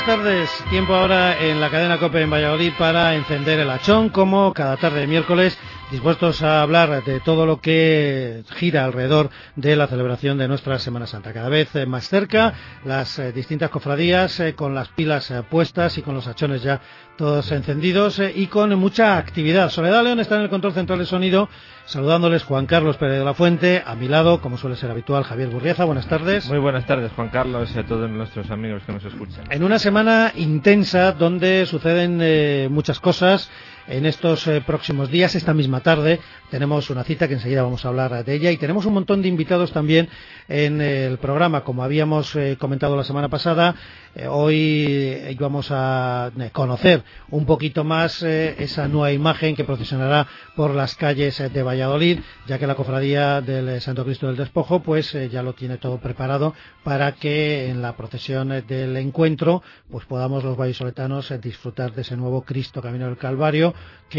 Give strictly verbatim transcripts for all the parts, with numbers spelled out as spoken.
tardes. Tiempo ahora en la cadena COPE en Valladolid para encender el hachón, como cada tarde de miércoles, dispuestos a hablar de todo lo que gira alrededor de la celebración de nuestra Semana Santa. Cada vez más cerca, las eh, distintas cofradías eh, con las pilas eh, puestas y con los hachones ya todos encendidos eh, y con mucha actividad. Soledad León está en el control central de sonido, saludándoles Juan Carlos Pérez de la Fuente, a mi lado, como suele ser habitual, Javier Gurriaza. Buenas tardes. Muy buenas tardes, Juan Carlos, y a todos nuestros amigos que nos escuchan. En una semana intensa donde suceden eh, muchas cosas. En estos eh, próximos días, esta misma tarde, tenemos una cita que enseguida vamos a hablar de ella y tenemos un montón de invitados también en eh, el programa. Como habíamos eh, comentado la semana pasada, eh, hoy eh, vamos a eh, conocer un poquito más eh, esa nueva imagen que procesionará por las calles eh, de Valladolid, ya que la cofradía del eh, Santo Cristo del Despojo pues eh, ya lo tiene todo preparado para que en la procesión eh, del encuentro pues podamos los vallisoletanos eh, disfrutar de ese nuevo Cristo Camino del Calvario,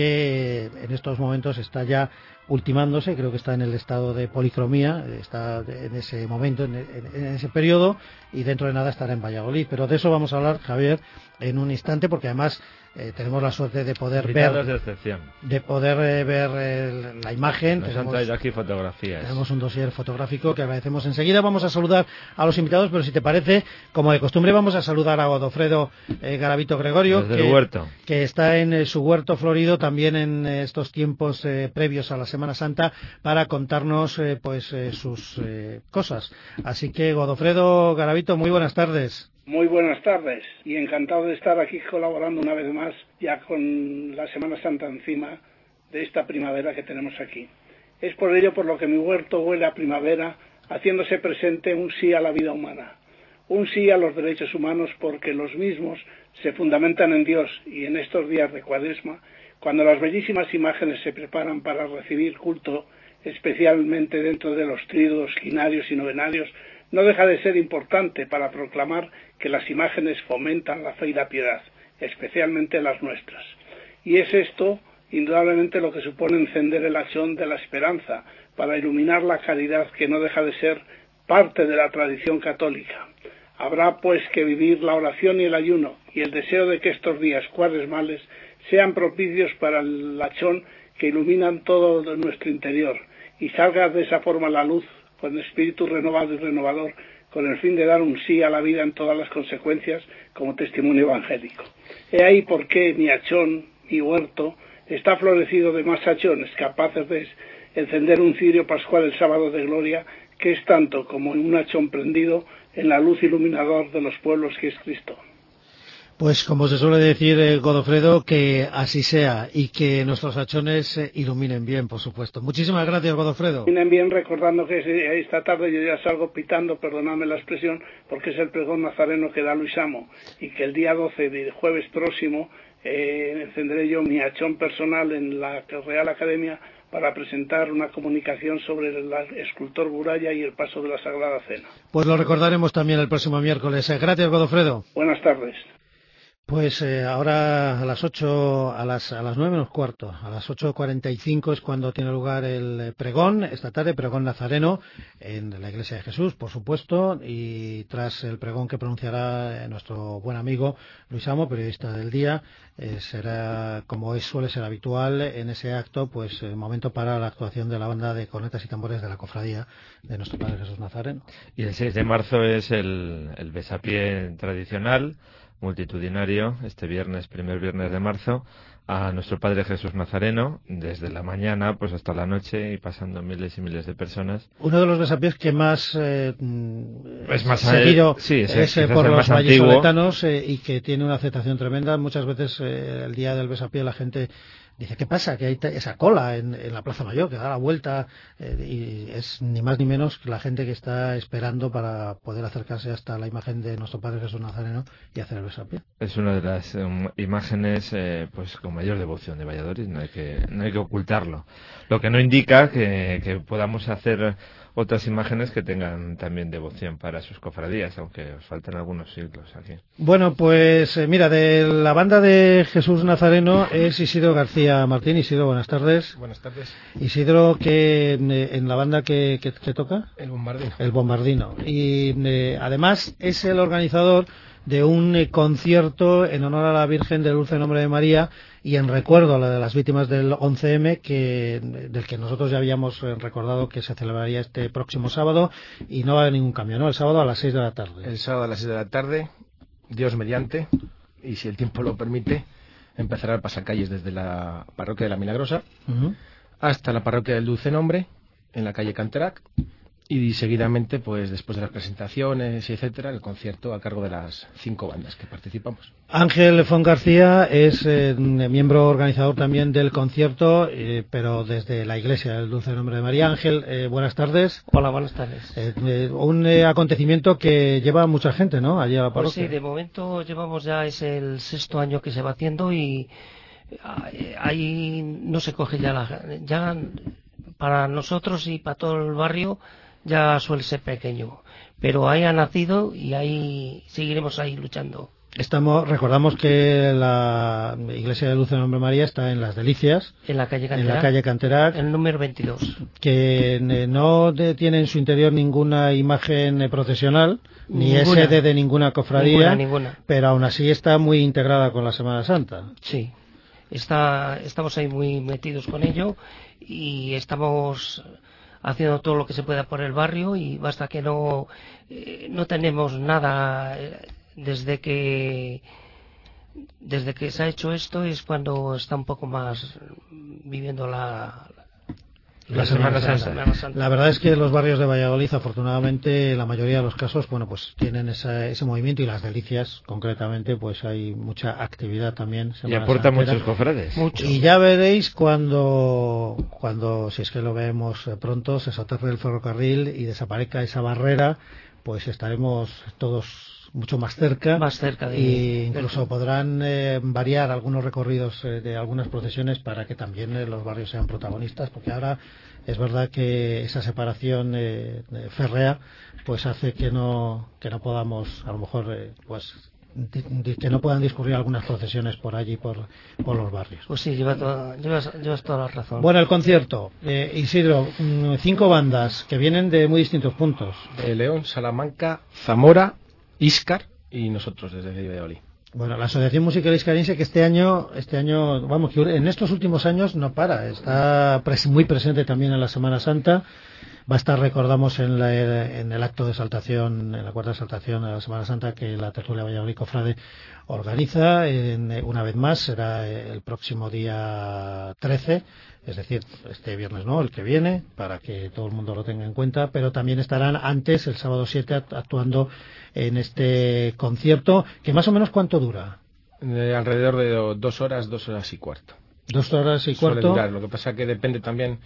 que en estos momentos está ya ultimándose, creo que está en el estado de policromía, está en ese momento, en, en, en ese periodo, y dentro de nada estará en Valladolid. Pero de eso vamos a hablar, Javier, en un instante, porque además eh, tenemos la suerte de poder Invitados ver de excepción. de poder eh, ver eh, la imagen. Nos tenemos, han traído aquí fotografías. Tenemos un dossier fotográfico que agradecemos. Enseguida vamos a saludar a los invitados, pero si te parece, como de costumbre, vamos a saludar a Godofredo eh, Garavito Gregorio, Desde que, el huerto. que está en eh, su huerto florido también en eh, estos tiempos eh, previos a la Semana Santa para contarnos eh, pues eh, sus eh, cosas. Así que, Godofredo Garavito, muy buenas tardes. Muy buenas tardes y encantado de estar aquí colaborando una vez más ya con la Semana Santa encima de esta primavera que tenemos aquí. Es por ello por lo que mi huerto huele a primavera, haciéndose presente un sí a la vida humana, un sí a los derechos humanos, porque los mismos se fundamentan en Dios, y en estos días de Cuaresma, cuando las bellísimas imágenes se preparan para recibir culto, especialmente dentro de los tríodos, quinarios y novenarios, no deja de ser importante para proclamar que las imágenes fomentan la fe y la piedad, especialmente las nuestras. Y es esto, indudablemente, lo que supone encender el hachón de la esperanza para iluminar la caridad, que no deja de ser parte de la tradición católica. Habrá, pues, que vivir la oración y el ayuno y el deseo de que estos días cuaresmales sean propicios para el hachón que iluminan todo nuestro interior y salga de esa forma la luz con espíritu renovado y renovador, con el fin de dar un sí a la vida en todas las consecuencias como testimonio evangélico. He ahí por qué mi hachón, mi huerto, está florecido de más hachones capaces de encender un cirio pascual el sábado de gloria, que es tanto como un hachón prendido en la luz iluminador de los pueblos, que es Cristo. Pues como se suele decir, eh, Godofredo, que así sea y que nuestros hachones eh, iluminen bien, por supuesto. Muchísimas gracias, Godofredo. Iluminen bien, recordando que esta tarde yo ya salgo pitando, perdonadme la expresión, porque es el pregón nazareno que da Luis Amo, y que el día doce de jueves próximo eh, encenderé yo mi hachón personal en la Real Academia para presentar una comunicación sobre el escultor Buraya y el paso de la Sagrada Cena. Pues lo recordaremos también el próximo miércoles. Eh, gracias, Godofredo. Buenas tardes. Pues eh, ahora a las ocho, a las a las nueve menos cuarto, a las ocho cuarenta y cinco es cuando tiene lugar el pregón, esta tarde, pregón nazareno en la Iglesia de Jesús, por supuesto, y tras el pregón que pronunciará nuestro buen amigo Luis Amo, periodista del día, eh, será, como es, suele ser habitual en ese acto, pues el momento para la actuación de la banda de cornetas y tambores de la cofradía de nuestro Padre Jesús Nazareno. Y el seis de marzo es el, el besapié tradicional, multitudinario, este viernes, primer viernes de marzo, a nuestro Padre Jesús Nazareno, desde la mañana pues hasta la noche y pasando miles y miles de personas. Uno de los besapiés que más eh, es más seguido eh, sí, es, es eh, es por los vallisoletanos eh, y que tiene una aceptación tremenda. Muchas veces eh, el día del besapié la gente dice, ¿qué pasa? Que hay esa cola en, en la Plaza Mayor que da la vuelta eh, y es ni más ni menos que la gente que está esperando para poder acercarse hasta la imagen de nuestro Padre Jesús Nazareno y hacer el besapié. Es una de las um, imágenes eh, pues con mayor devoción de Valladolid, no hay que no hay que ocultarlo. Lo que no indica que, que podamos hacer otras imágenes que tengan también devoción para sus cofradías, aunque os faltan algunos siglos aquí. Bueno, pues eh, mira, de la banda de Jesús Nazareno es Isidro García Martín. Isidro, buenas tardes. Buenas tardes. Isidro, que en, en la banda que, que, que toca? El Bombardino. El Bombardino. Y eh, además es el organizador de un eh, concierto en honor a la Virgen del Dulce Nombre de María y en recuerdo a la de las víctimas del once eme, que, del que nosotros ya habíamos eh, recordado que se celebraría este próximo sábado, y no va a haber ningún cambio, ¿no? El sábado a las seis de la tarde. El sábado a las seis de la tarde, Dios mediante, y si el tiempo lo permite, empezará el pasacalles desde la parroquia de la Milagrosa uh-huh. hasta la parroquia del Dulce Nombre, en la calle Canterac, y seguidamente, pues después de las presentaciones, etcétera, el concierto a cargo de las cinco bandas que participamos. Ángel Font García es eh, miembro organizador también del concierto, eh, pero desde la Iglesia del Dulce Nombre de María. Ángel, eh, buenas tardes. Hola, buenas tardes. Eh, eh, un eh, acontecimiento que lleva mucha gente, ¿no?, allí a la parroquia. Pues sí, de momento llevamos ya, es el sexto año que se va haciendo y ahí no se coge ya la... ya para nosotros y para todo el barrio ya suele ser pequeño, pero ahí ha nacido y ahí seguiremos ahí luchando. Estamos, recordamos que la Iglesia de Dulce Nombre de María está en Las Delicias, en la calle Canterac, en la calle Canterac, el número veintidós, que no de, tiene en su interior ninguna imagen procesional, ni es sede de ninguna cofradía, ninguna, ninguna. pero aún así está muy integrada con la Semana Santa. Sí, está, estamos ahí muy metidos con ello y estamos haciendo todo lo que se pueda por el barrio, y basta que no eh, no tenemos nada eh, desde que desde que se ha hecho esto es cuando está un poco más viviendo la La, la, Semana, Semana, Santa. Semana Santa. La verdad es que los barrios de Valladolid, afortunadamente, la mayoría de los casos, bueno, pues tienen esa, ese movimiento, y Las Delicias, concretamente, pues hay mucha actividad también. Y aporta santera. Muchos cofrades. Mucho. Y ya veréis cuando, cuando, si es que lo vemos pronto, se soterre el ferrocarril y desaparezca esa barrera, pues estaremos todos mucho más cerca, más cerca de y incluso podrán eh, variar algunos recorridos eh, de algunas procesiones para que también eh, los barrios sean protagonistas, porque ahora es verdad que esa separación eh, férrea pues hace que no que no podamos a lo mejor eh, pues di, di, que no puedan discurrir algunas procesiones por allí por, por los barrios. Pues sí, lleva toda, llevas, llevas toda la razón. Bueno, el concierto, eh, Isidro, cinco bandas que vienen de muy distintos puntos. De León, Salamanca, Zamora, Íscar y nosotros desde Valladolid. Bueno, la Asociación Musical Iscariense, que este año, este año, vamos, que en estos últimos años no para, está pres muy presente también en la Semana Santa. Va a estar, recordamos, en, la, en el acto de exaltación, en la cuarta exaltación de la Semana Santa, que la Tertulia Valladolid Cofrade organiza. En, una vez más, será el próximo día trece, es decir, este viernes no, el que viene, para que todo el mundo lo tenga en cuenta, pero también estarán antes, el sábado siete, actuando en este concierto, que más o menos, ¿cuánto dura? Eh, alrededor de dos horas, dos horas y cuarto. Dos horas y Suele cuarto. Durar. Lo que pasa que depende también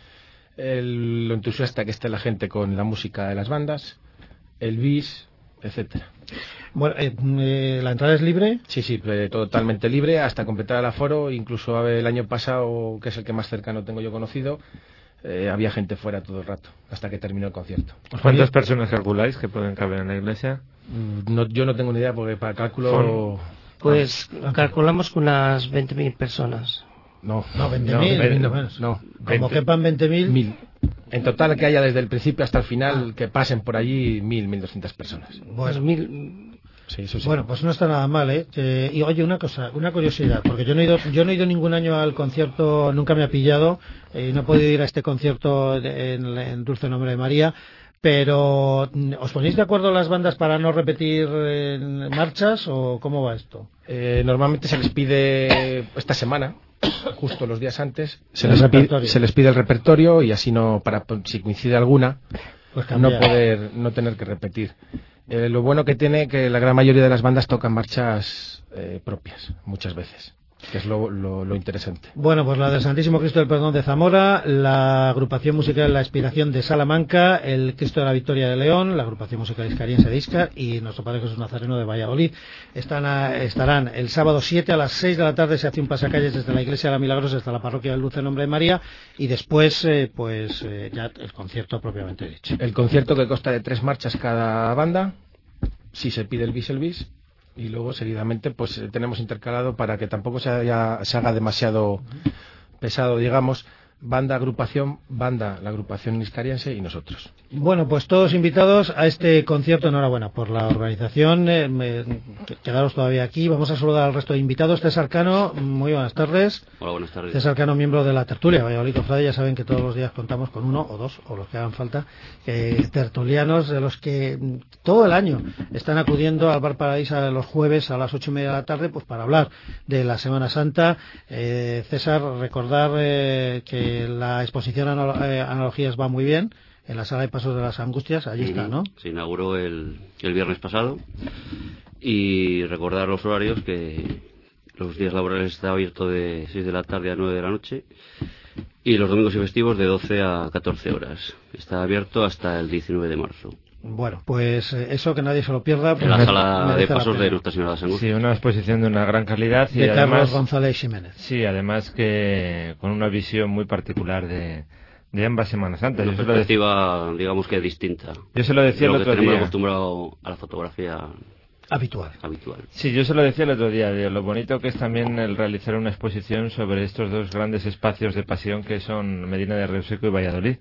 el, lo entusiasta que esté la gente con la música de las bandas, el bis, etcétera. Bueno, eh, eh, ¿la entrada es libre? Sí, sí, eh, totalmente libre hasta completar el aforo. Incluso el año pasado, que es el que más cercano tengo yo conocido, eh, había gente fuera todo el rato hasta que terminó el concierto. ¿Cuántas personas calculáis que pueden caber en la iglesia? No, yo no tengo ni idea, porque para cálculo... Pues calculamos con unas veinte mil personas. No, no, veinte mil, no, no, no, como quepan veinte mil. En total, que haya desde el principio hasta el final, ah. que pasen por allí mil, mil doscientas personas. Bueno, mil... sí, eso sí. Bueno, pues no está nada mal, ¿eh? Eh, y oye, una cosa, una curiosidad, porque yo no he ido, yo no he ido ningún año al concierto, nunca me ha pillado, y eh, no he podido ir a este concierto de, en, en Dulce Nombre de María. Pero, ¿os ponéis de acuerdo las bandas para no repetir eh, marchas o cómo va esto? Eh, normalmente se les pide esta semana, justo los días antes, se les, pide, se les pide el repertorio, y así no, para si coincide alguna, pues no poder, no tener que repetir. Eh, lo bueno que tiene que la gran mayoría de las bandas tocan marchas eh, propias, muchas veces, que es lo, lo, lo interesante. Bueno, pues la del Santísimo Cristo del Perdón de Zamora, la agrupación musical La Inspiración de Salamanca, el Cristo de la Victoria de León, la agrupación musical iscariense de Íscar y nuestro Padre Jesús Nazareno de Valladolid están a, estarán el sábado siete a las seis de la tarde. Se hace un pasacalles desde la Iglesia de la Milagrosa hasta la parroquia del Dulce Nombre de María, y después eh, pues eh, ya el concierto propiamente dicho. El concierto, que consta de tres marchas cada banda, si se pide el bis, el bis, y luego seguidamente pues tenemos intercalado, para que tampoco se, haya, se haga demasiado pesado, digamos, banda agrupación, banda la agrupación nistariense y nosotros. Bueno, pues todos invitados a este concierto. Enhorabuena por la organización. Eh, me, quedaros todavía aquí. Vamos a saludar al resto de invitados. César Cano, muy buenas tardes. Hola, buenas tardes. César Cano, miembro de la tertulia Valladolid Cofrade. Ya saben que todos los días contamos con uno o dos, o los que hagan falta, eh, tertulianos de los que todo el año están acudiendo al Bar Paradisa los jueves a las ocho y media de la tarde, pues para hablar de la Semana Santa. Eh, César, recordar eh, que la exposición Analogías va muy bien en la sala de Pasos de las Angustias, allí está, ¿no? Se inauguró el, el viernes pasado, y recordar los horarios, que los días laborales está abierto de seis de la tarde a nueve de la noche, y los domingos y festivos de doce a catorce horas. Está abierto hasta el diecinueve de marzo. Bueno, pues eso, que nadie se lo pierda. En la sala de Pasos de Nuestra Señora de las Angustias. Sí, una exposición de una gran calidad. Y de además, Carlos González Jiménez. Sí, además que con una visión muy particular de, de ambas Semanas Santas. Una perspectiva, decía, digamos que distinta. Yo se lo decía el otro día. Tenemos acostumbrado a la fotografía habitual. habitual. Sí, yo se lo decía el otro día, de lo bonito que es también el realizar una exposición sobre estos dos grandes espacios de pasión que son Medina de Rioseco y Valladolid.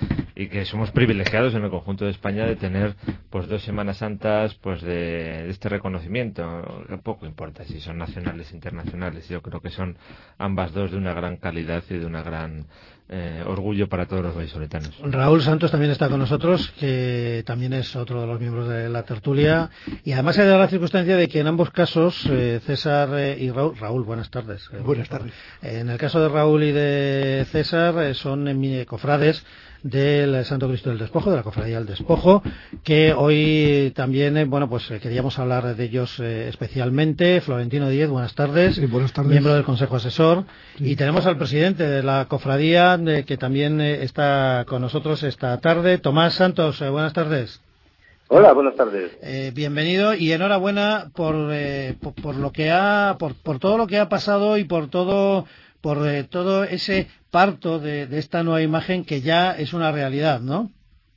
Y que somos privilegiados en el conjunto de España de tener pues dos Semanas Santas pues de, de este reconocimiento, que poco importa si son nacionales o internacionales. Yo creo que son ambas dos de una gran calidad y de una gran eh, orgullo para todos los vallisoletanos. Raúl Santos también está con nosotros, que también es otro de los miembros de la tertulia, y además se da la circunstancia de que en ambos casos eh, César eh, y Raúl, Raúl, buenas tardes. Eh, buenas tardes. En el caso de Raúl y de César eh, son eh, cofrades del Santo Cristo del Despojo, de la Cofradía del Despojo, que hoy también, eh, bueno, pues eh, queríamos hablar de ellos eh, especialmente. Florentino Díez, buenas tardes. Sí, buenas tardes. Miembro del Consejo Asesor. Sí. Y tenemos al presidente de la Cofradía, eh, que también eh, está con nosotros esta tarde. Tomás Santos, eh, buenas tardes. Hola, buenas tardes. Eh, bienvenido y enhorabuena por, eh, por, por lo que ha, por, por todo lo que ha pasado y por todo, por eh, todo ese parto de, de esta nueva imagen que ya es una realidad, ¿no?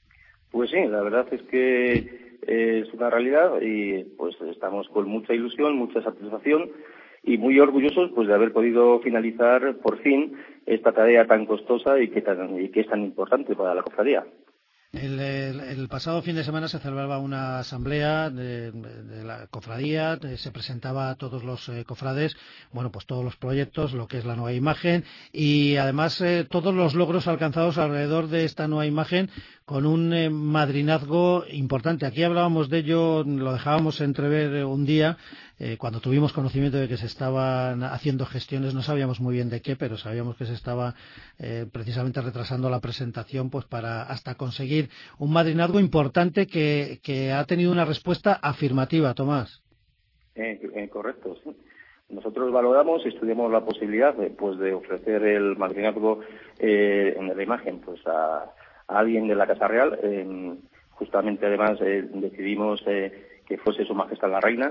Pues sí, la verdad es que eh, es una realidad y pues estamos con mucha ilusión, mucha satisfacción y muy orgullosos pues de haber podido finalizar por fin esta tarea tan costosa y que, tan, y que es tan importante para la cofradía. El, el, el pasado fin de semana se celebraba una asamblea de, de la cofradía, de, se presentaba a todos los eh, cofrades, bueno, pues todos los proyectos, lo que es la nueva imagen y además eh, todos los logros alcanzados alrededor de esta nueva imagen con un eh, madrinazgo importante. Aquí hablábamos de ello, lo dejábamos entrever un día, eh, cuando tuvimos conocimiento de que se estaban haciendo gestiones, no sabíamos muy bien de qué, pero sabíamos que se estaba eh, precisamente retrasando la presentación pues para hasta conseguir un madrinazgo importante que, que ha tenido una respuesta afirmativa, Tomás. Eh, eh, correcto, sí. Nosotros valoramos y estudiamos la posibilidad de, pues, de ofrecer el madrinazgo eh, en la imagen pues a, a alguien de la Casa Real. Eh, justamente, además, eh, decidimos eh, que fuese Su Majestad la Reina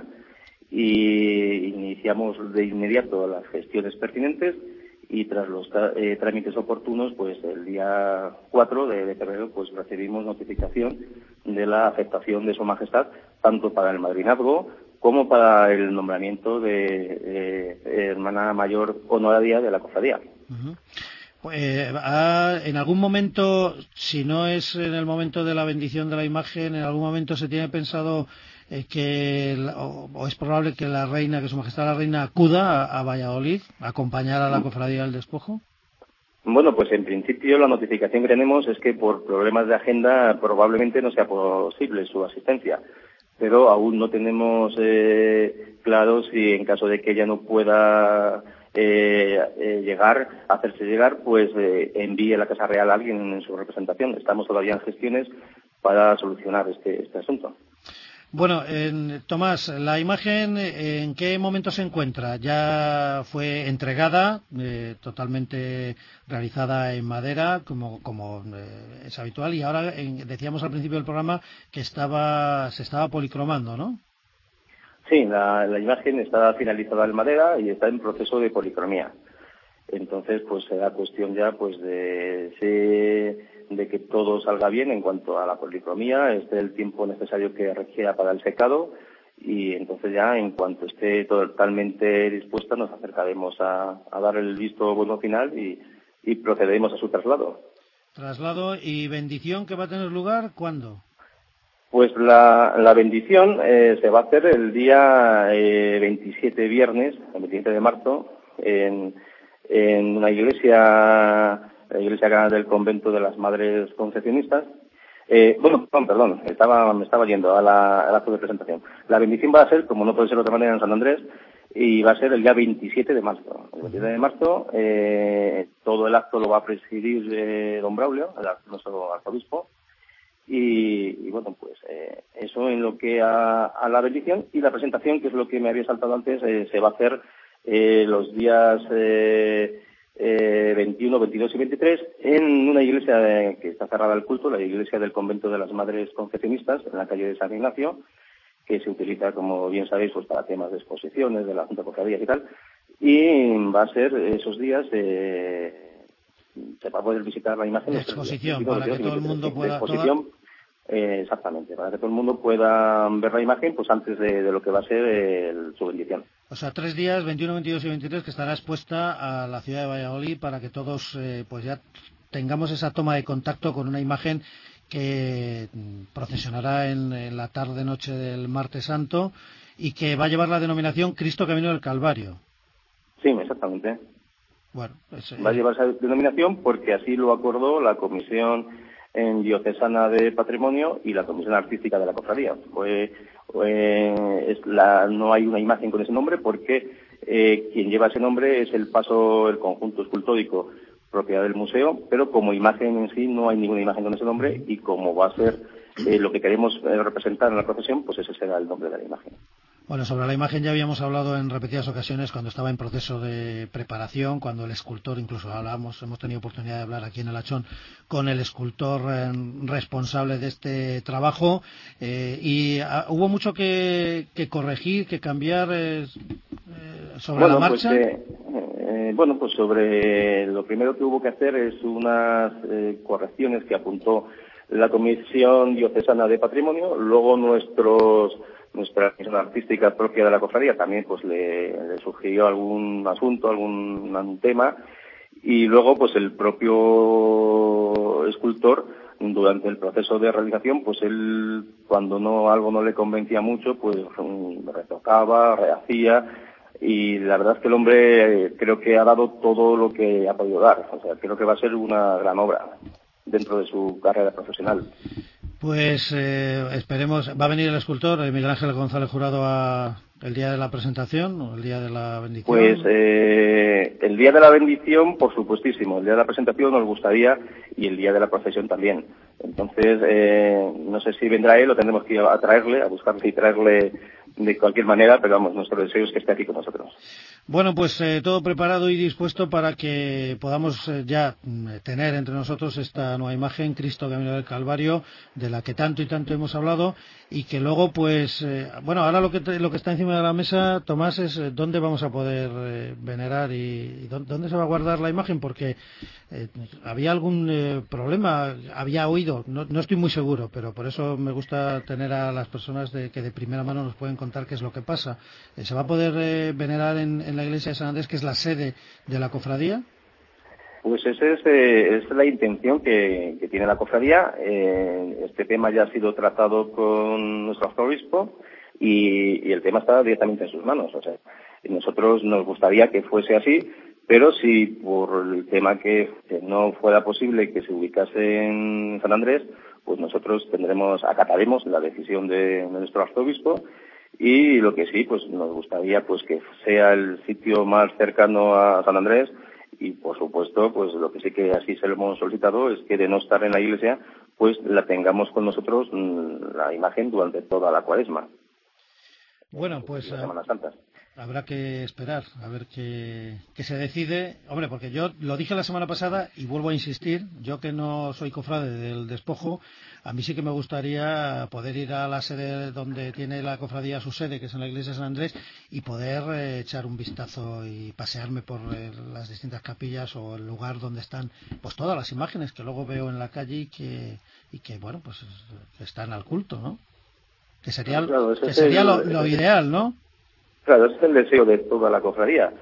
y iniciamos de inmediato las gestiones pertinentes y tras los eh, trámites oportunos, pues el día cuatro de febrero pues recibimos notificación de la aceptación de Su Majestad tanto para el madrinazgo como para el nombramiento de eh, hermana mayor honoraria de la cofradía. Uh-huh. Eh, ha, en algún momento, si no es en el momento de la bendición de la imagen, en algún momento se tiene pensado eh, que, o, o es probable que la reina, que Su Majestad la Reina acuda a, a Valladolid, a acompañar a la Cofradía del Despojo. Bueno, pues en principio la notificación que tenemos es que por problemas de agenda probablemente no sea posible su asistencia, pero aún no tenemos eh, claro si en caso de que ella no pueda Eh, eh, llegar, hacerse llegar, pues eh, envíe a la Casa Real a alguien en su representación. Estamos todavía en gestiones para solucionar este, este asunto. Bueno, en, Tomás, ¿la imagen en qué momento se encuentra? Ya fue entregada, eh, totalmente realizada en madera, como, como eh, es habitual, y ahora en, decíamos al principio del programa que estaba se estaba policromando, ¿no? Sí, la, la imagen está finalizada en madera y está en proceso de policromía. Entonces, pues será cuestión ya pues de, de que todo salga bien en cuanto a la policromía, esté el tiempo necesario que requiera para el secado y entonces ya en cuanto esté totalmente dispuesta nos acercaremos a, a dar el visto bueno final y, y procederemos a su traslado. Traslado y bendición que va a tener lugar, ¿cuándo? Pues la, la bendición eh, se va a hacer el día eh, veintisiete, viernes, el veintisiete de marzo, en, en una iglesia, la iglesia del convento de las Madres Concepcionistas. Eh, bueno, perdón, perdón, estaba, me estaba yendo a la, al acto de presentación. La bendición va a ser, como no puede ser de otra manera, en San Andrés, y va a ser el día veintisiete de marzo. El veintisiete de marzo, eh, todo el acto lo va a presidir eh, don Braulio, el, nuestro arzobispo, y, y bueno, pues eh, eso en lo que a, a la bendición, y la presentación, que es lo que me había saltado antes, eh, se va a hacer eh, los días eh, eh, veintiuno, veintidós y veintitrés en una iglesia de, que está cerrada al culto, la iglesia del convento de las Madres Concepcionistas, en la calle de San Ignacio, que se utiliza, como bien sabéis, pues para temas de exposiciones, de la Junta de Cofradías y tal, y va a ser esos días eh, se va a poder visitar la imagen de exposición, para que todo el mundo pueda... exposición, toda... eh, exactamente, para que todo el mundo pueda ver la imagen pues antes de, de lo que va a ser el, su bendición. O sea, tres días, veintiuno, veintidós y veintitrés, que estará expuesta a la ciudad de Valladolid para que todos eh, pues ya tengamos esa toma de contacto con una imagen que procesionará en, en la tarde-noche del Martes Santo y que va a llevar la denominación Cristo Camino del Calvario. Sí, exactamente. Bueno, pues, eh... va a llevar esa denominación porque así lo acordó la Comisión en Diocesana de Patrimonio y la Comisión Artística de la Cofradía. Pues, eh, es la, no hay una imagen con ese nombre porque eh, quien lleva ese nombre es el paso, el conjunto escultórico propiedad del museo, pero como imagen en sí no hay ninguna imagen con ese nombre y como va a ser eh, lo que queremos eh, representar en la procesión, pues ese será el nombre de la imagen. Bueno, sobre la imagen ya habíamos hablado en repetidas ocasiones cuando estaba en proceso de preparación, cuando el escultor, incluso hablamos, hemos tenido oportunidad de hablar aquí en el Achón con el escultor eh, responsable de este trabajo eh, y a, hubo mucho que, que corregir, que cambiar eh, eh, sobre bueno, la marcha. Pues, eh, eh, bueno, pues sobre lo primero que hubo que hacer es unas eh, correcciones que apuntó la Comisión Diocesana de Patrimonio, luego nuestros nuestra comisión artística propia de la cofradía también pues le, le surgió algún asunto, algún, algún tema y luego pues el propio escultor durante el proceso de realización pues él cuando no algo no le convencía mucho pues retocaba, rehacía y la verdad es que el hombre creo que ha dado todo lo que ha podido dar, o sea creo que va a ser una gran obra dentro de su carrera profesional. Pues eh, esperemos, va a venir el escultor Miguel Ángel González Jurado a, el día de la presentación o el día de la bendición. Pues eh, el día de la bendición, por supuestísimo, el día de la presentación nos gustaría y el día de la procesión también. Entonces, eh, no sé si vendrá él o tendremos que ir a traerle, a buscarle y traerle de cualquier manera, pero vamos, nuestro deseo es que esté aquí con nosotros. Bueno, pues eh, todo preparado y dispuesto para que podamos eh, ya tener entre nosotros esta nueva imagen, Cristo Camino del Calvario, de la que tanto y tanto hemos hablado, y que luego, pues, eh, bueno, ahora lo que te, lo que está encima de la mesa, Tomás, es eh, dónde vamos a poder eh, venerar y, y dónde, dónde se va a guardar la imagen, porque eh, había algún eh, problema, había oído, no, no estoy muy seguro, pero por eso me gusta tener a las personas de, que de primera mano nos pueden contar qué es lo que pasa. Eh, ¿Se va a poder eh, venerar en, en la iglesia de San Andrés, que es la sede de la cofradía? Pues esa es, eh, es la intención que, que tiene la cofradía. Eh, este tema ya ha sido tratado con nuestro arzobispo y, y el tema está directamente en sus manos. O sea, nosotros nos gustaría que fuese así, pero si por el tema que, que no fuera posible que se ubicase en San Andrés, pues nosotros tendremos, acataremos la decisión de, de nuestro arzobispo. Y lo que sí, pues nos gustaría pues que sea el sitio más cercano a San Andrés y por supuesto, pues lo que sí que así se lo hemos solicitado es que de no estar en la iglesia, pues la tengamos con nosotros la imagen durante toda la Cuaresma. Bueno, pues la Semana Santa. Habrá que esperar a ver qué, qué se decide. Hombre, porque yo lo dije la semana pasada y vuelvo a insistir, yo que no soy cofrade del despojo, a mí sí que me gustaría poder ir a la sede donde tiene la cofradía su sede, que es en la iglesia de San Andrés, y poder eh, echar un vistazo y pasearme por eh, las distintas capillas o el lugar donde están pues todas las imágenes que luego veo en la calle y que, y que bueno, pues que están al culto, ¿no? Que sería, claro, que sería el, lo, lo ideal, ¿no? Claro, ese es el deseo de toda la cofradía.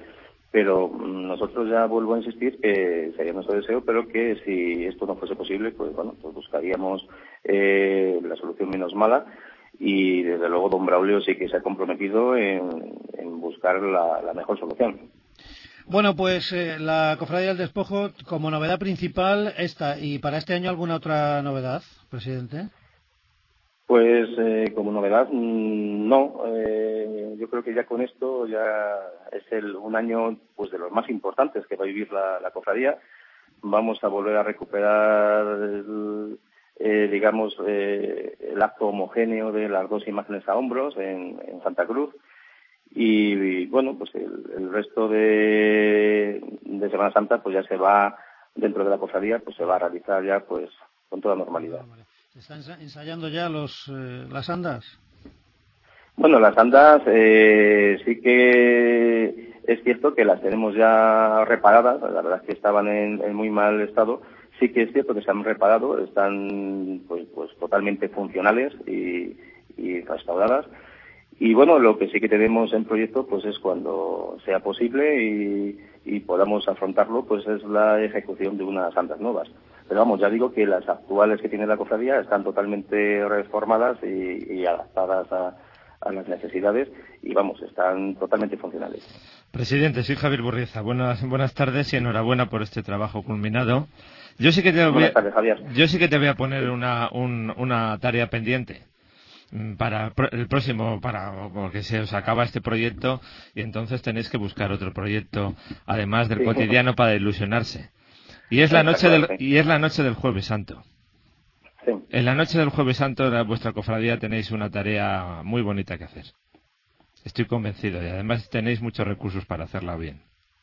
pero nosotros ya vuelvo a insistir que sería nuestro deseo, pero que si esto no fuese posible, pues bueno, pues buscaríamos eh, la solución menos mala, y desde luego don Braulio sí que se ha comprometido en, en buscar la, la mejor solución. Bueno, pues eh, la Cofradía del Despojo, como novedad principal, esta. ¿Y para este año alguna otra novedad, presidente? Pues eh, como novedad, no. Eh, yo creo que ya con esto ya es el, un año pues de los más importantes que va a vivir la, la cofradía. Vamos a volver a recuperar, el, eh, digamos, eh, el acto homogéneo de las dos imágenes a hombros en, en Santa Cruz. Y, y bueno, pues el, el resto de, de Semana Santa pues ya se va, dentro de la cofradía, pues se va a realizar ya pues con toda normalidad. ¿Están ensayando ya los eh, las andas? Bueno, las andas eh, sí que es cierto que las tenemos ya reparadas. La verdad es que estaban en, en muy mal estado. Sí que es cierto que se han reparado, están pues, pues totalmente funcionales y, y restauradas. Y bueno, lo que sí que tenemos en proyecto pues es cuando sea posible y, y podamos afrontarlo, pues es la ejecución de unas andas nuevas. Pero vamos, ya digo que las actuales que tiene la cofradía están totalmente reformadas y, y adaptadas a, a las necesidades y vamos, están totalmente funcionales. Presidente, soy Javier Burrieza. Buenas, buenas tardes y enhorabuena por este trabajo culminado. Yo sí que te voy, Buenas tardes, Javier. Yo sí que te voy a poner una, un, una tarea pendiente para el próximo, para porque se os acaba este proyecto y entonces tenéis que buscar otro proyecto además del sí. cotidiano para ilusionarse. Y es la noche del y es la noche del Jueves Santo. Sí. En la noche del Jueves Santo de vuestra cofradía tenéis una tarea muy bonita que hacer. Estoy convencido y además tenéis muchos recursos para hacerla bien.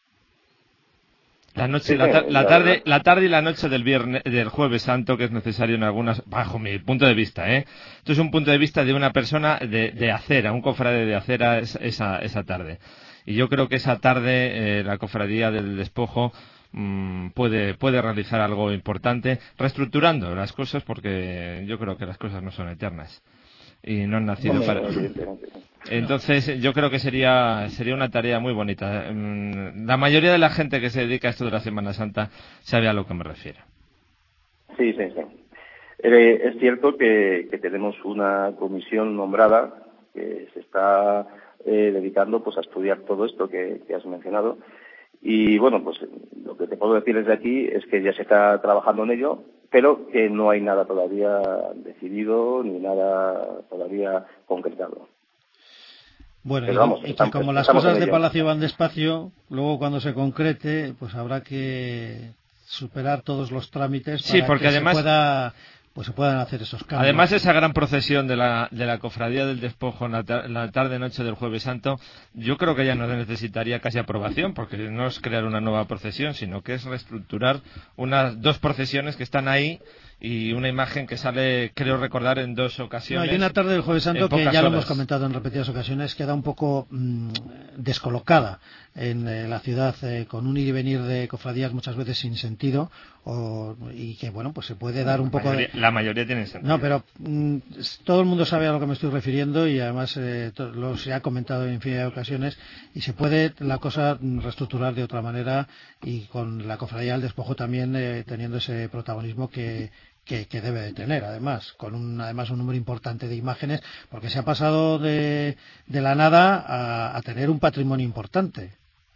La noche, sí, la, tar la tarde, la tarde y la noche del viernes, del Jueves Santo, que es necesario en algunas, bajo mi punto de vista, ¿eh? Esto es un punto de vista de una persona de, de acera, un cofrade de acera esa, esa tarde. Y yo creo que esa tarde eh, la cofradía del Despojo mmm, puede, puede realizar algo importante, reestructurando las cosas, porque yo creo que las cosas no son eternas. Y no han nacido no, para... Entonces yo creo que sería sería una tarea muy bonita. La mayoría de la gente que se dedica a esto de la Semana Santa sabe a lo que me refiero. Sí, sí, sí. Eh, es cierto que, que tenemos una comisión nombrada que se está eh, dedicando pues a estudiar todo esto que, que has mencionado. Y bueno, pues lo que te puedo decir desde aquí es que ya se está trabajando en ello, pero que no hay nada todavía decidido ni nada todavía concretado. Bueno, y, vamos, y que estamos, como las cosas de Palacio van despacio, luego cuando se concrete, pues habrá que superar todos los trámites para sí, porque que además, se pueda, pues se puedan hacer esos cambios. Además, esa gran procesión de la, de la Cofradía del Despojo en la, tar la tarde-noche del Jueves Santo, yo creo que ya no necesitaría casi aprobación, porque no es crear una nueva procesión, sino que es reestructurar unas dos procesiones que están ahí y una imagen que sale, creo recordar, en dos ocasiones. No, hay una tarde del Jueves Santo que ya horas. Lo hemos comentado en repetidas ocasiones, queda un poco mmm, descolocada en eh, la ciudad, eh, con un ir y venir de cofradías muchas veces sin sentido, o, y que, bueno, pues se puede dar un la poco mayoría, de... La mayoría tiene sentido. No, pero mmm, todo el mundo sabe a lo que me estoy refiriendo y además eh, lo se ha comentado en infinidad de ocasiones y se puede la cosa reestructurar de otra manera y con la Cofradía del Despojo también eh, teniendo ese protagonismo que Que, que debe de tener, además, con un, además un número importante de imágenes, porque se ha pasado de, de la nada a, a tener un patrimonio importante.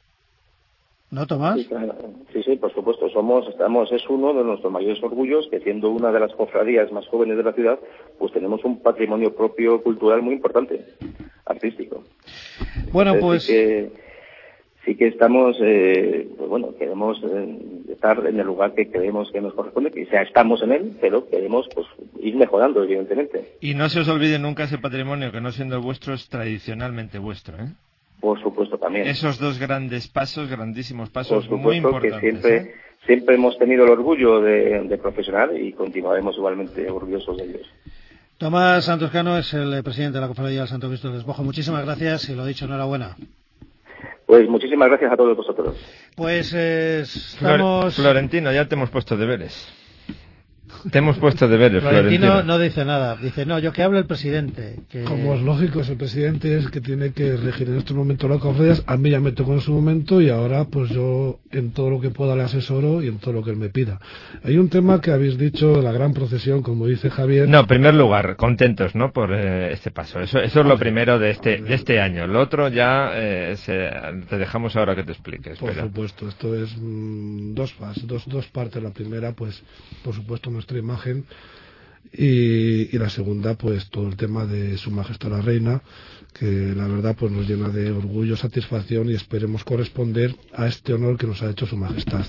¿No, Tomás? Sí, claro. sí, sí, por supuesto. Somos, estamos, es uno de nuestros mayores orgullos, que siendo una de las cofradías más jóvenes de la ciudad, pues tenemos un patrimonio propio cultural muy importante, artístico. Bueno, Entonces, pues... Sí que, sí que estamos, eh, pues bueno, queremos eh, estar en el lugar que creemos que nos corresponde, que ya estamos en él, pero queremos pues ir mejorando, evidentemente. Y no se os olvide nunca ese patrimonio que no siendo el vuestro es tradicionalmente vuestro, ¿eh? Por supuesto, también. Esos dos grandes pasos, grandísimos pasos, Por supuesto, muy importantes. Que siempre, ¿eh? siempre hemos tenido el orgullo de, de profesional y continuaremos igualmente orgullosos de ellos. Tomás Santos Cano es el presidente de la Cofradía del Santo Cristo del Despojo. Muchísimas gracias y lo dicho, enhorabuena. Pues muchísimas gracias a todos vosotros. Pues eh, estamos... Florentino, ya te hemos puesto deberes. Te hemos puesto deberes, Florentino. Florentino no dice nada. Dice, no, yo que hable el presidente. Que... Como es lógico, es el presidente es que tiene que regir en estos momentos las cofradías. A mí ya me tocó en su momento y ahora pues yo en todo lo que pueda le asesoro y en todo lo que él me pida. Hay un tema que habéis dicho de la gran procesión, como dice Javier. No, en primer lugar, contentos, ¿no? Por eh, este paso. Eso, eso es lo primero de este, de este año. Lo otro ya eh, se, te dejamos ahora que te expliques. Por pero... supuesto, esto es mmm, dos fases, dos, dos partes. La primera, pues, por supuesto, nuestra imagen. Y, y la segunda, pues todo el tema de Su Majestad la Reina, que la verdad pues nos llena de orgullo, satisfacción y esperemos corresponder a este honor que nos ha hecho Su Majestad.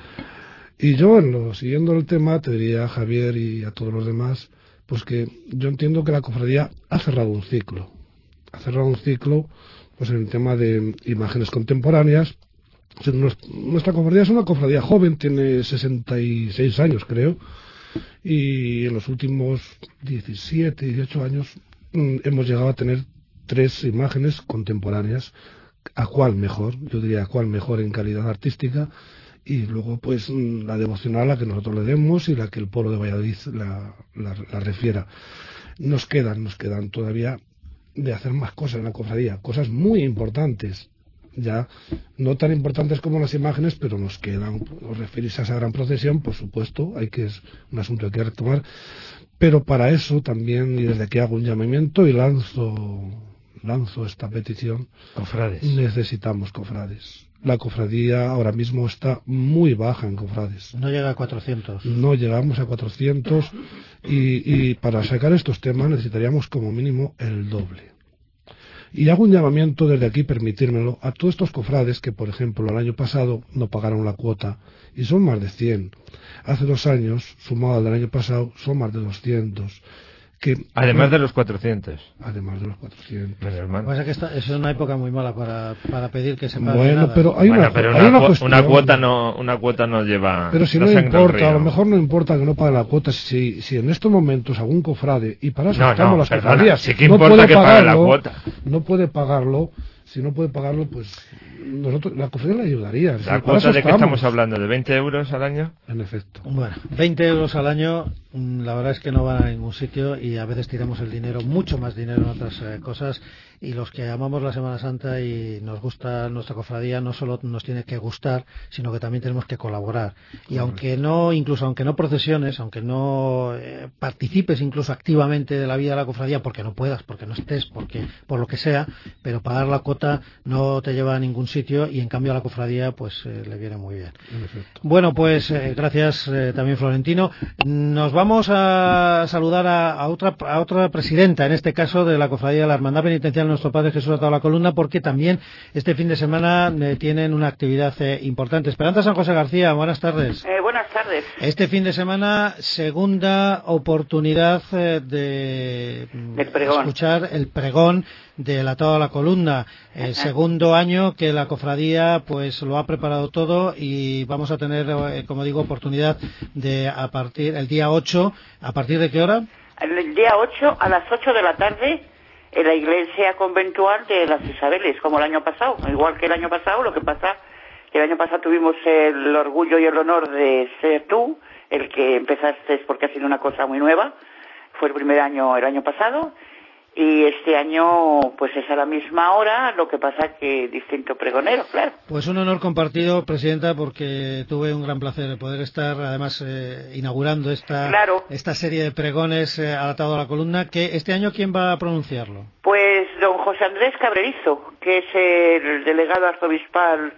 Y yo, en lo, siguiendo el tema, te diría a Javier y a todos los demás, pues que yo entiendo que la cofradía ha cerrado un ciclo. Ha cerrado un ciclo pues en el tema de imágenes contemporáneas. Nuestra cofradía es una cofradía joven, tiene sesenta y seis años creo. Y en los últimos diecisiete, dieciocho años mmm, hemos llegado a tener tres imágenes contemporáneas. ¿A cuál mejor? Yo diría a cuál mejor en calidad artística. Y luego pues mmm, la devocional, la que nosotros le demos y la que el pueblo de Valladolid la, la, la refiera. Nos quedan, nos quedan todavía de hacer más cosas en la cofradía, cosas muy importantes. Ya no tan importantes como las imágenes, pero nos quedan. Os referís a esa gran procesión, por supuesto, hay que es un asunto que hay que retomar, pero para eso también, y desde aquí hago un llamamiento y lanzo lanzo esta petición, cofrades. Necesitamos cofrades. La cofradía ahora mismo está muy baja en cofrades. No llega a cuatrocientos. No llegamos a cuatrocientos y, y para sacar estos temas necesitaríamos como mínimo el doble. Y hago un llamamiento desde aquí, permitírmelo, a todos estos cofrades que, por ejemplo, el año pasado no pagaron la cuota, y son más de cien. Hace dos años, sumado al del año pasado, son más de doscientos. Que, además bueno, de los cuatrocientos. Además de los cuatrocientos. Pero, hermano. Pues es que esta, es una época muy mala para, para pedir que se pague bueno, nada. Pero hay bueno, una, pero hay una, una, cu cuestión, una cuota no una cuota no lleva. Pero si no, no importa, a lo mejor no importa que no pague la cuota. Si, si en estos momentos algún cofrade, y para eso no, estamos no, las perdona, cofradías, sí que no importa puede que pagarlo, pague la cuota. No puede pagarlo. Si no puede pagarlo, pues nosotros, la cofradía le ayudaría. ¿La sí, cuota de estamos. qué estamos hablando? ¿De veinte euros al año? En efecto. Bueno, veinte euros al año, la verdad es que no van a ningún sitio y a veces tiramos el dinero, mucho más dinero en otras eh, cosas. Y los que amamos la Semana Santa y nos gusta nuestra cofradía, no solo nos tiene que gustar, sino que también tenemos que colaborar. Y aunque no, incluso aunque no procesiones, aunque no eh, participes incluso activamente de la vida de la cofradía, porque no puedas, porque no estés, porque por lo que sea, pero pagar la cuota no te lleva a ningún sitio y en cambio a la cofradía pues eh, le viene muy bien. Bueno, pues eh, gracias eh, también Florentino. Nos vamos a saludar a, a otra a otra presidenta, en este caso de la cofradía de la Hermandad Penitencial Nuestro Padre Jesús atado a la columna, porque también este fin de semana eh, tienen una actividad eh, importante. Esperanza San José García, buenas tardes. Eh, buenas tardes. Este fin de semana, segunda oportunidad eh, de escuchar el pregón del atado a la columna. El segundo año que la cofradía pues lo ha preparado todo y vamos a tener, eh, como digo, oportunidad de a partir el día ocho. ¿A partir de qué hora? El día ocho a las ocho de la tarde en la iglesia conventual de las Isabeles, como el año pasado, igual que el año pasado. Lo que pasa que el año pasado tuvimos el orgullo y el honor de ser tú el que empezaste, porque ha sido una cosa muy nueva. Fue el primer año el año pasado y este año pues es a la misma hora, lo que pasa que distinto pregonero, claro. Pues un honor compartido, presidenta, porque tuve un gran placer de poder estar además eh, inaugurando esta claro. esta serie de pregones eh, al atado a la columna, que este año ¿quién va a pronunciarlo? Pues don José Andrés Cabrerizo, que es el delegado arzobispal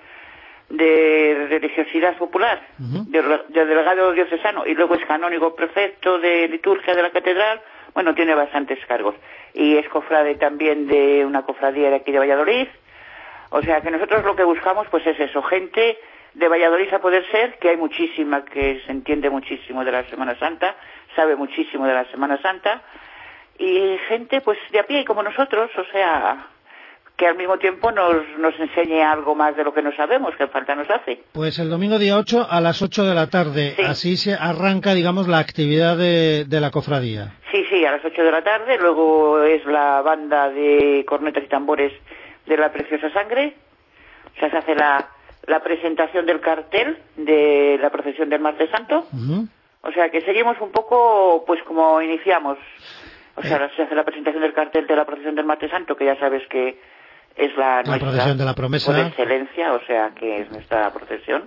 de religiosidad popular, uh-huh. de, de delegado diocesano, y luego es canónigo prefecto de liturgia de la catedral. Bueno, tiene bastantes cargos. Y es cofrade también de una cofradía de aquí de Valladolid. O sea que nosotros lo que buscamos pues es eso, gente de Valladolid a poder ser, que hay muchísima, que se entiende muchísimo de la Semana Santa, sabe muchísimo de la Semana Santa, y gente pues de a pie como nosotros, o sea, que al mismo tiempo nos, nos enseñe algo más de lo que no sabemos, que falta nos hace. Pues el domingo día ocho a las ocho de la tarde, sí. Así se arranca, digamos, la actividad de, de la cofradía. Sí, sí, a las ocho de la tarde, luego es la banda de cornetas y tambores de la Preciosa Sangre, o sea, se hace la, la presentación del cartel de la procesión del Martes Santo, uh-huh. O sea que seguimos un poco pues como iniciamos. O sea, se hace la presentación del cartel de la procesión del Martes Santo, que ya sabes que es la, la nuestra procesión de la promesa por excelencia, o sea que es nuestra procesión.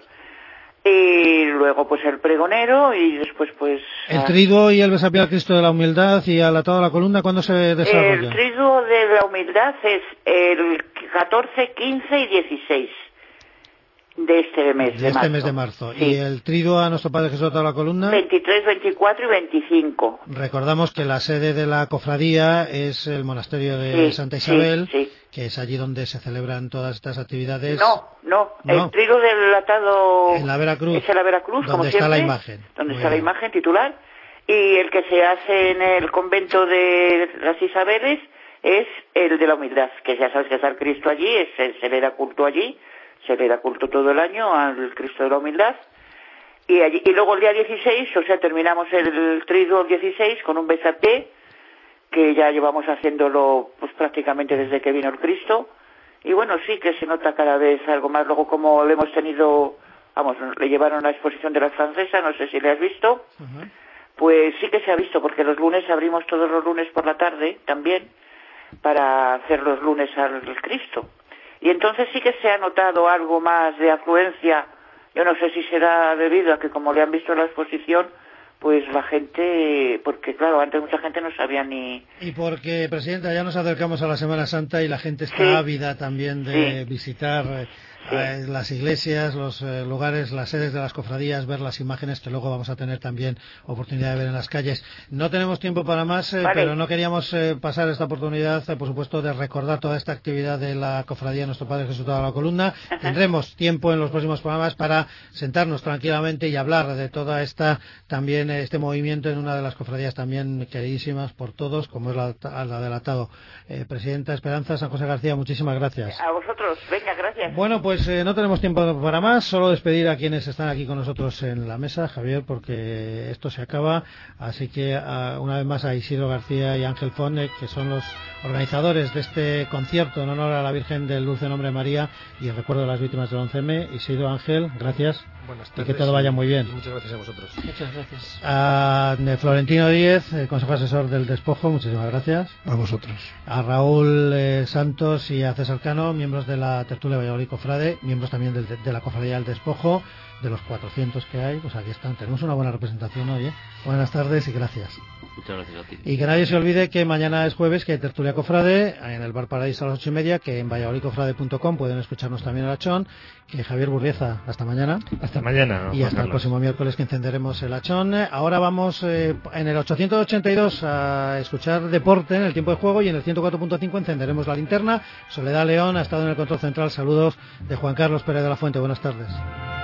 Y luego pues el pregonero y después pues... El triduo y el besapié al Cristo de la Humildad y al atado a la columna, ¿cuándo se desarrolla? El triduo de la humildad es el catorce, quince y dieciséis de este mes de, de este marzo. mes de marzo. Sí. ¿Y el triduo a nuestro Padre Jesús atado a la columna? veintitrés, veinticuatro y veinticinco. Recordamos que la sede de la cofradía es el monasterio de sí, Santa Isabel, sí, sí. que es allí donde se celebran todas estas actividades. No, no, no. el triduo del atado en la Veracruz, es en la Veracruz, donde como está siempre, la imagen. donde Muy está bien. la imagen titular, y el que se hace en el convento de las Isabeles es el de la humildad, que ya sabes que está el Cristo allí, es, se, se le da culto allí, se le da culto todo el año al Cristo de la humildad, y, allí, y luego el día dieciséis, o sea, terminamos el, el triduo el dieciséis con un besapié, que ya llevamos haciéndolo pues prácticamente desde que vino el Cristo, y bueno, sí que se nota cada vez algo más. Luego, como le hemos tenido, vamos, le llevaron a la exposición de la francesa, no sé si le has visto, uh-huh. Pues sí que se ha visto, porque los lunes abrimos todos los lunes por la tarde también, para hacer los lunes al Cristo. Y entonces sí que se ha notado algo más de afluencia. Yo no sé si será debido a que como le han visto en la exposición, pues la gente, porque claro, antes mucha gente no sabía ni... Y porque, Presidenta, ya nos acercamos a la Semana Santa y la gente está sí. ávida también de sí. visitar eh, sí. eh, las iglesias, los eh, lugares, las sedes de las cofradías, ver las imágenes que luego vamos a tener también oportunidad de ver en las calles. No tenemos tiempo para más, eh, vale. pero no queríamos eh, pasar esta oportunidad, eh, por supuesto, de recordar toda esta actividad de la cofradía de Nuestro Padre Jesús de la Columna. Ajá. Tendremos tiempo en los próximos programas para sentarnos tranquilamente y hablar de toda esta también este movimiento en una de las cofradías también queridísimas por todos, como es la, la del atado. Eh, Presidenta Esperanza, San José García, muchísimas gracias. A vosotros, venga, gracias. Bueno, pues eh, no tenemos tiempo para más, solo despedir a quienes están aquí con nosotros en la mesa, Javier, porque esto se acaba, así que a, una vez más a Isidro García y Ángel Fone, que son los organizadores de este concierto en honor a la Virgen del Dulce Nombre de María y el recuerdo de las víctimas del once eme. Isidro, Ángel, gracias. Buenas tardes. Y que todo vaya muy bien. Muchas gracias a vosotros. Muchas gracias. A Florentino Díez, el consejo asesor del Despojo, muchísimas gracias. A vosotros. A Raúl eh, Santos y a César Cano, miembros de la tertulia Valladolid Cofrade, miembros también del, de la Cofradía del Despojo, de los cuatrocientos que hay, pues aquí están. Tenemos una buena representación hoy, ¿eh? Buenas tardes y gracias. Muchas gracias a ti. Y que nadie se olvide que mañana es jueves, que hay tertulia Cofrade en el Bar Paraíso a las ocho y media, que en valladolid cofrade punto com pueden escucharnos también el Achón, que Javier Burrieza, hasta mañana. Hasta mañana. Y hasta el próximo miércoles que encenderemos el Achón. Ahora vamos eh, en el ochocientos ochenta y dos a escuchar deporte en el tiempo de juego y en el ciento cuatro punto cinco encenderemos la linterna. Soledad León ha estado en el control central. Saludos de Juan Carlos Pérez de la Fuente. Buenas tardes.